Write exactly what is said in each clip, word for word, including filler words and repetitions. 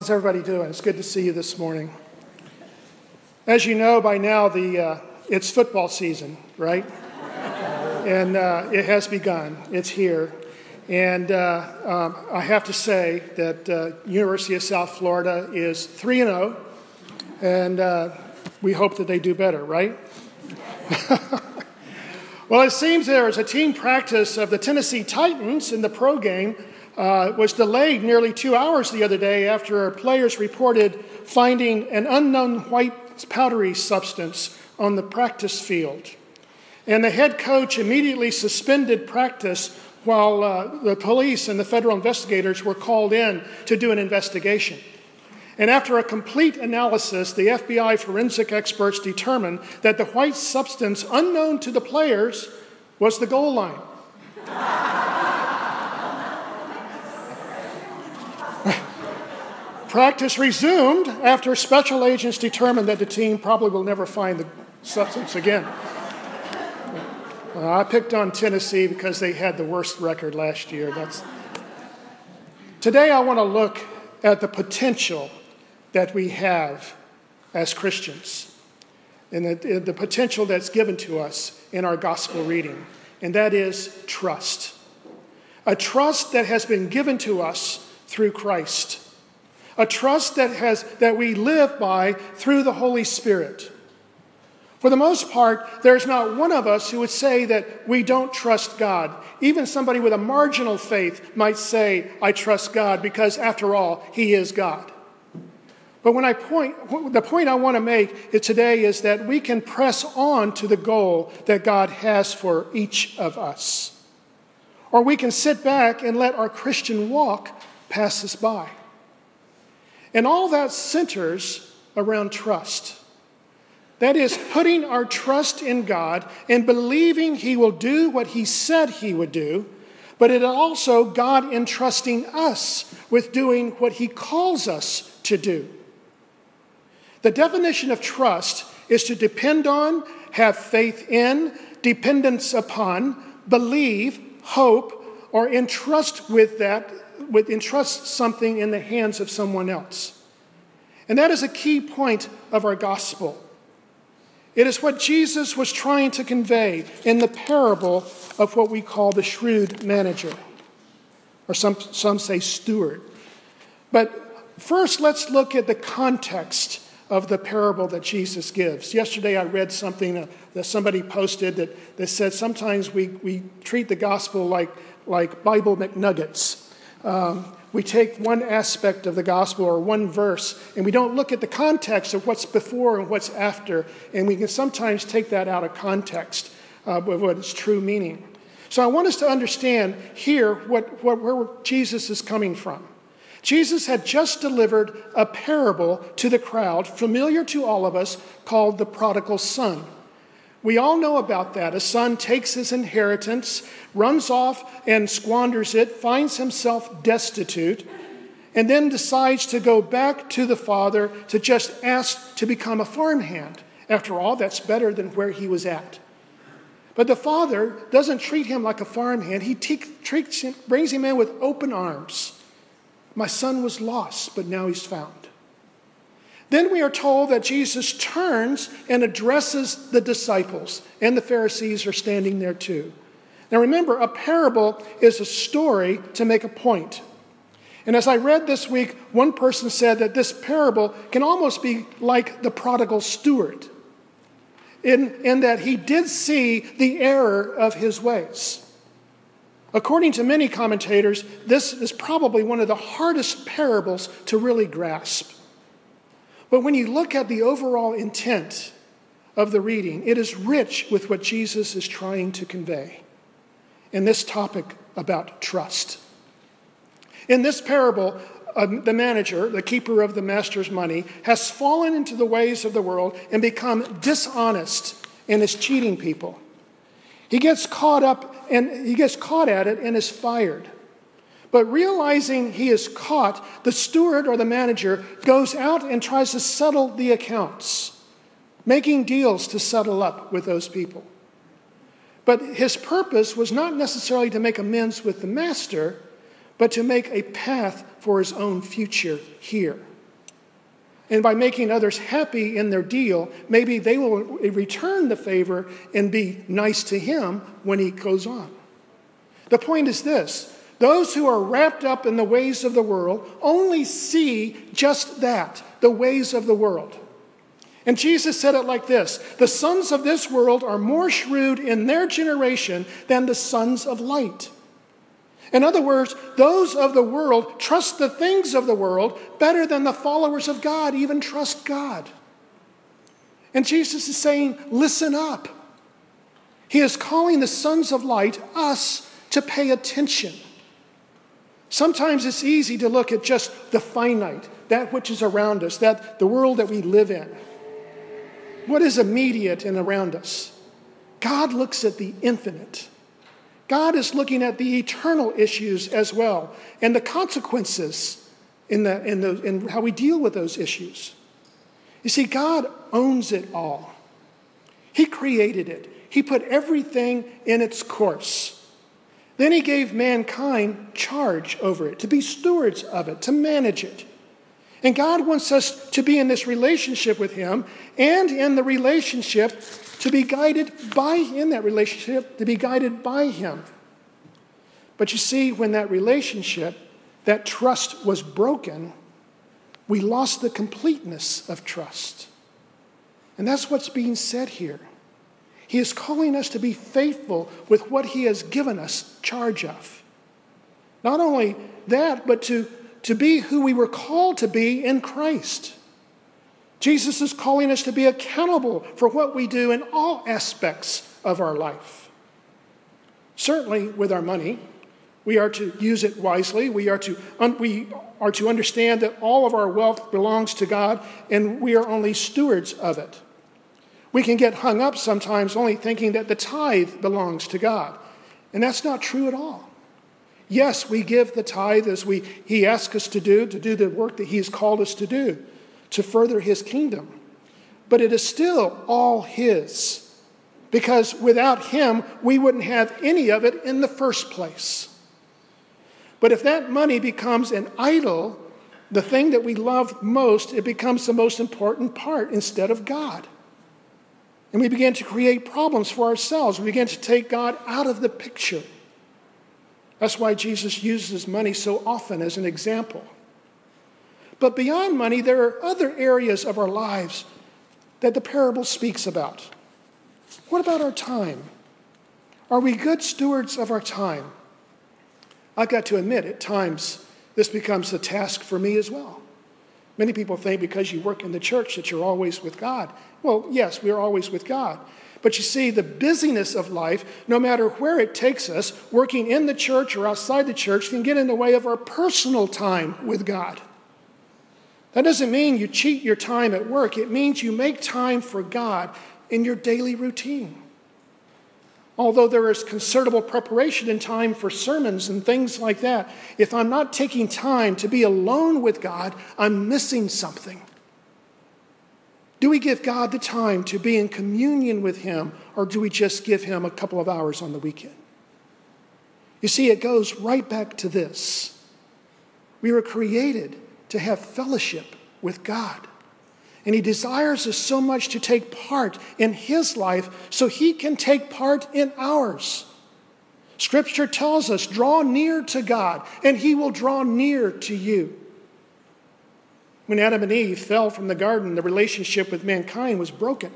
How's everybody doing? It's good to see you this morning. As you know by now, the uh, it's football season, right? And uh, it has begun. It's here. And uh, um, I have to say that uh, University of South Florida is three and oh, and uh, we hope that they do better, right? Well, it seems there was a team practice of the Tennessee Titans in the pro game uh, was delayed nearly two hours the other day after players reported finding an unknown white powdery substance on the practice field. And the head coach immediately suspended practice while uh, the police and the federal investigators were called in to do an investigation. And after a complete analysis, the F B I forensic experts determined that the white substance unknown to the players was the goal line. Practice resumed after special agents determined that the team probably will never find the substance again. Uh, I picked on Tennessee because they had the worst record last year. That's... Today I want to look at the potential that we have as Christians and the, the potential that's given to us in our gospel reading, and that is trust. A trust that has been given to us through Christ. A trust that has that we live by through the Holy Spirit. For the most part, there's not one of us who would say that we don't trust God. Even somebody with a marginal faith might say, I trust God, because after all, He is God. But when I point, the point I want to make today is that we can press on to the goal that God has for each of us. Or we can sit back and let our Christian walk pass us by. And all that centers around trust. That is, putting our trust in God and believing He will do what He said He would do, but it is also God entrusting us with doing what He calls us to do. The definition of trust is to depend on, have faith in, dependence upon, believe, hope, or entrust with that, with entrust something in the hands of someone else. And that is a key point of our gospel. It is what Jesus was trying to convey in the parable of what we call the shrewd manager, or some, some say steward. But first, let's look at the context of the parable that Jesus gives. Yesterday I read something uh, that somebody posted that, that said sometimes we, we treat the gospel like, like Bible McNuggets. Um, we take one aspect of the gospel or one verse and we don't look at the context of what's before and what's after, and we can sometimes take that out of context uh, with what its true meaning. So I want us to understand here what, what, where Jesus is coming from. Jesus had just delivered a parable to the crowd, familiar to all of us, called the prodigal son. We all know about that. A son takes his inheritance, runs off and squanders it, finds himself destitute, and then decides to go back to the father to just ask to become a farmhand. After all, that's better than where he was at. But the father doesn't treat him like a farmhand. He te- treats him, brings him in with open arms. My son was lost, but now he's found. Then we are told that Jesus turns and addresses the disciples, and the Pharisees are standing there too. Now remember, a parable is a story to make a point. And as I read this week, one person said that this parable can almost be like the prodigal steward, in, in that he did see the error of his ways. According to many commentators, this is probably one of the hardest parables to really grasp. But when you look at the overall intent of the reading, it is rich with what Jesus is trying to convey in this topic about trust. In this parable, uh, the manager, the keeper of the master's money, has fallen into the ways of the world and become dishonest and is cheating people. He gets caught up and he gets caught at it and is fired. But realizing he is caught, the steward or the manager goes out and tries to settle the accounts, making deals to settle up with those people. But his purpose was not necessarily to make amends with the master, but to make a path for his own future here. And by making others happy in their deal, maybe they will return the favor and be nice to him when he goes on. The point is this: those who are wrapped up in the ways of the world only see just that, the ways of the world. And Jesus said it like this: the sons of this world are more shrewd in their generation than the sons of light. In other words, those of the world trust the things of the world better than the followers of God even trust God. And Jesus is saying, listen up. He is calling the sons of light, us, to pay attention. Sometimes it's easy to look at just the finite, that which is around us, that the world that we live in. What is immediate and around us? God looks at the infinite. God is looking at the eternal issues as well, and the consequences in, the, in, the, in how we deal with those issues. You see, God owns it all. He created it. He put everything in its course. Then he gave mankind charge over it, to be stewards of it, to manage it. And God wants us to be in this relationship with him, and in the relationship to be guided by, in that relationship, to be guided by him. But you see, when that relationship, that trust was broken, we lost the completeness of trust. And that's what's being said here. He is calling us to be faithful with what he has given us charge of. Not only that, but to, to be who we were called to be in Christ. Jesus is calling us to be accountable for what we do in all aspects of our life. Certainly with our money, we are to use it wisely. We are to, un- we are to understand that all of our wealth belongs to God, and we are only stewards of it. We can get hung up sometimes only thinking that the tithe belongs to God, and that's not true at all. Yes, we give the tithe as we he asks us to do, to do the work that he's called us to do, to further his kingdom. But it is still all his, because without him, we wouldn't have any of it in the first place. But if that money becomes an idol, the thing that we love most, it becomes the most important part instead of God. And we begin to create problems for ourselves. We begin to take God out of the picture. That's why Jesus uses money so often as an example. But beyond money, there are other areas of our lives that the parable speaks about. What about our time? Are we good stewards of our time? I've got to admit, at times, this becomes a task for me as well. Many people think because you work in the church that you're always with God. Well, yes, we're always with God. But you see, the busyness of life, no matter where it takes us, working in the church or outside the church, can get in the way of our personal time with God. That doesn't mean you cheat your time at work. It means you make time for God in your daily routine. Although there is considerable preparation and time for sermons and things like that, if I'm not taking time to be alone with God, I'm missing something. Do we give God the time to be in communion with him, or do we just give him a couple of hours on the weekend? You see, it goes right back to this. We were created to have fellowship with God. And he desires us so much to take part in his life so he can take part in ours. Scripture tells us, draw near to God, and he will draw near to you. When Adam and Eve fell from the garden, the relationship with mankind was broken.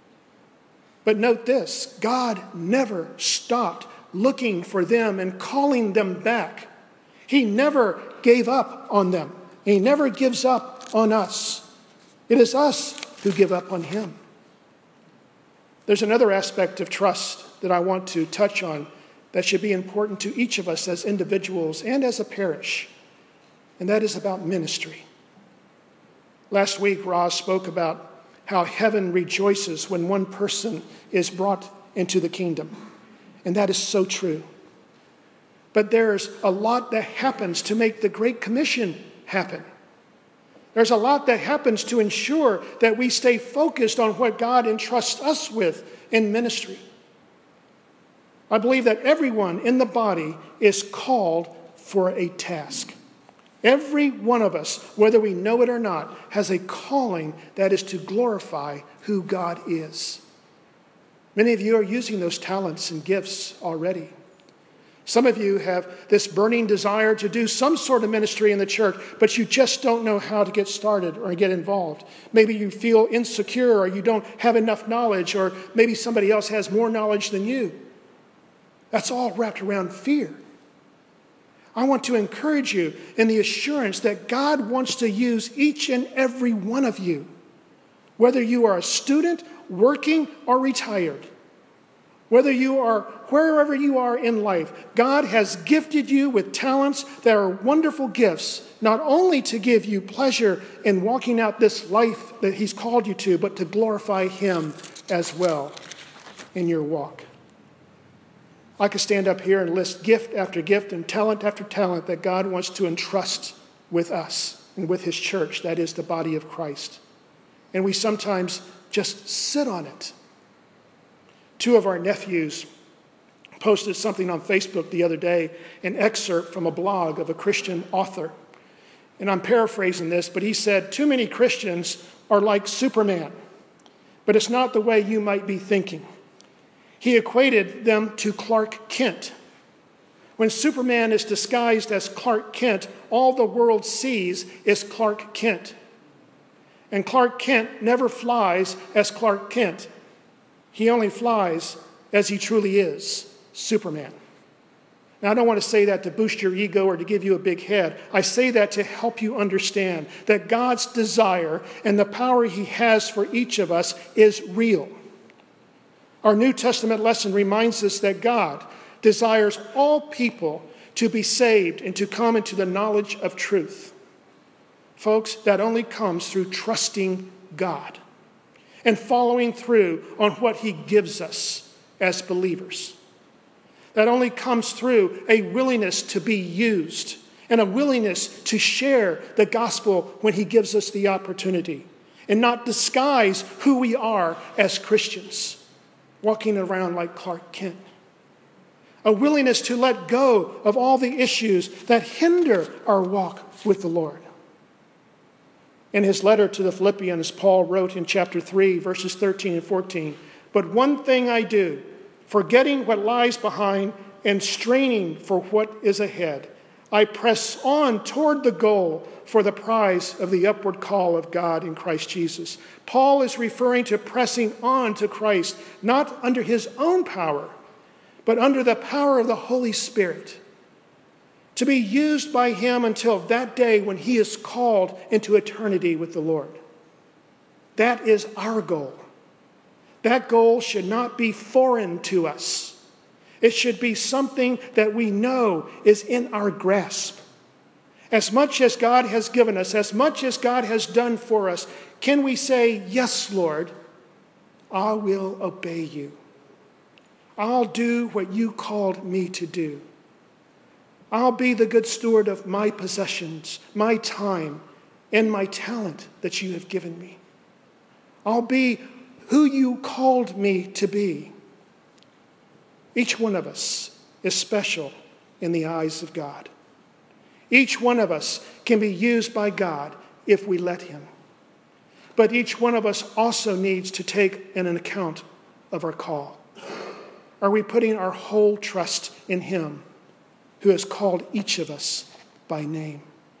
But note this, God never stopped looking for them and calling them back. He never gave up on them. He never gives up on us. It is us who give up on him. There's another aspect of trust that I want to touch on that should be important to each of us as individuals and as a parish, and that is about ministry. Last week, Roz spoke about how heaven rejoices when one person is brought into the kingdom, and that is so true. But there's a lot that happens to make the Great Commission happen. There's a lot that happens to ensure that we stay focused on what God entrusts us with in ministry. I believe that everyone in the body is called for a task. Every one of us, whether we know it or not, has a calling that is to glorify who God is. Many of you are using those talents and gifts already. Some of you have this burning desire to do some sort of ministry in the church, but you just don't know how to get started or get involved. Maybe you feel insecure, or you don't have enough knowledge, or maybe somebody else has more knowledge than you. That's all wrapped around fear. I want to encourage you in the assurance that God wants to use each and every one of you, whether you are a student, working, or retired. Whether you are wherever you are in life, God has gifted you with talents that are wonderful gifts, not only to give you pleasure in walking out this life that He's called you to, but to glorify Him as well in your walk. I could stand up here and list gift after gift and talent after talent that God wants to entrust with us and with His church, that is the body of Christ. And we sometimes just sit on it. Two of our nephews posted something on Facebook the other day, an excerpt from a blog of a Christian author. And I'm paraphrasing this, but he said, too many Christians are like Superman, but it's not the way you might be thinking. He equated them to Clark Kent. When Superman is disguised as Clark Kent, all the world sees is Clark Kent. And Clark Kent never flies as Clark Kent. He only flies as he truly is, Superman. Now, I don't want to say that to boost your ego or to give you a big head. I say that to help you understand that God's desire and the power He has for each of us is real. Our New Testament lesson reminds us that God desires all people to be saved and to come into the knowledge of truth. Folks, that only comes through trusting God and following through on what He gives us as believers. That only comes through a willingness to be used and a willingness to share the gospel when He gives us the opportunity and not disguise who we are as Christians, walking around like Clark Kent. A willingness to let go of all the issues that hinder our walk with the Lord. In his letter to the Philippians, Paul wrote in chapter three, verses thirteen and fourteen, "But one thing I do, forgetting what lies behind and straining for what is ahead, I press on toward the goal for the prize of the upward call of God in Christ Jesus." Paul is referring to pressing on to Christ, not under his own power, but under the power of the Holy Spirit, to be used by Him until that day when He is called into eternity with the Lord. That is our goal. That goal should not be foreign to us. It should be something that we know is in our grasp. As much as God has given us, as much as God has done for us, can we say, "Yes, Lord, I will obey you. I'll do what you called me to do. I'll be the good steward of my possessions, my time, and my talent that you have given me. I'll be who you called me to be." Each one of us is special in the eyes of God. Each one of us can be used by God if we let Him. But each one of us also needs to take an account of our call. Are we putting our whole trust in Him, who has called each of us by name?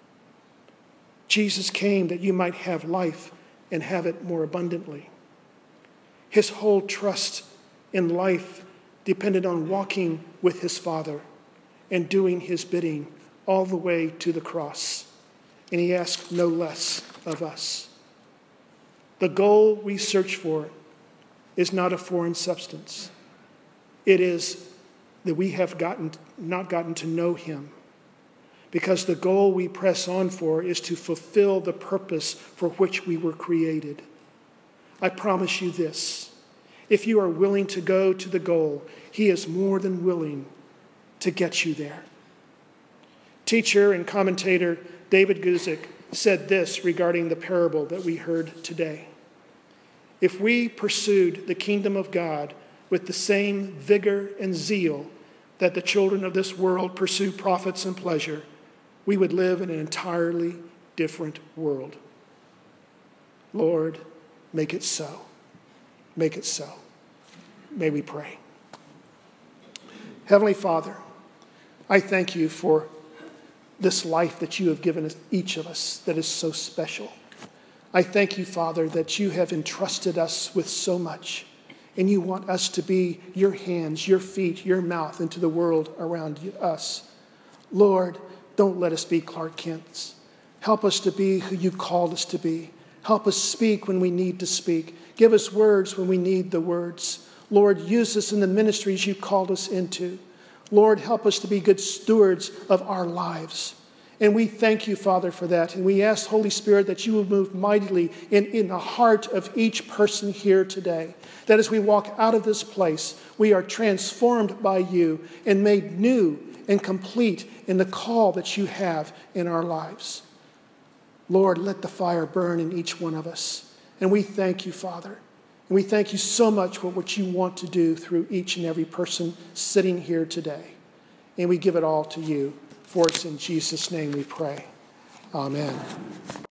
Jesus came that you might have life and have it more abundantly. His whole trust in life depended on walking with His Father and doing His bidding all the way to the cross. And He asked no less of us. The goal we search for is not a foreign substance. It is that we have gotten not gotten to know Him, because the goal we press on for is to fulfill the purpose for which we were created. I promise you this: if you are willing to go to the goal, He is more than willing to get you there. Teacher and commentator David Guzik said this regarding the parable that we heard today: if we pursued the kingdom of God with the same vigor and zeal that the children of this world pursue profits and pleasure, we would live in an entirely different world. Lord, make it so. Make it so. May we pray. Heavenly Father, I thank you for this life that you have given us, each of us, that is so special. I thank you, Father, that you have entrusted us with so much, and you want us to be your hands, your feet, your mouth into the world around us. Lord, don't let us be Clark Kents. Help us to be who you've called us to be. Help us speak when we need to speak. Give us words when we need the words. Lord, use us in the ministries you called us into. Lord, help us to be good stewards of our lives. And we thank you, Father, for that. And we ask, Holy Spirit, that you will move mightily in, in the heart of each person here today. That as we walk out of this place, we are transformed by you and made new and complete in the call that you have in our lives. Lord, let the fire burn in each one of us. And we thank you, Father. And we thank you so much for what you want to do through each and every person sitting here today. And we give it all to you. For it's in Jesus' name we pray. Amen.